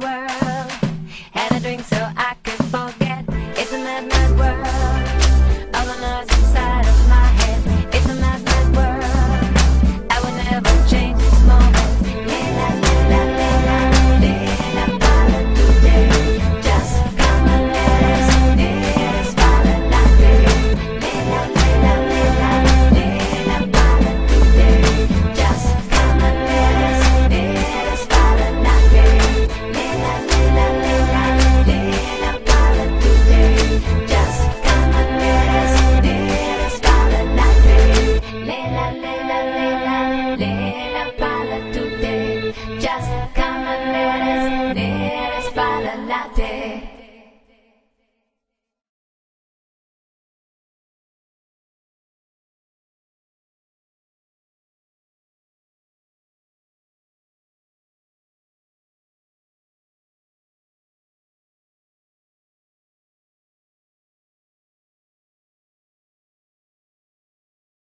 world. Had a drink so I could forget. It's a mad, mad world. All the noise inside of my head. It's a mad, mad world. I would never change this moment. Lila, lila, lila, lila, para today. Just come and let us para latte. Lila, lila, lila, lila, para today. Just come and let us para latte. Lila, lila, lila, lila, para today. Just come and let us para latte. Lila, lila, lila, lila, para today. Just come and let us para latte.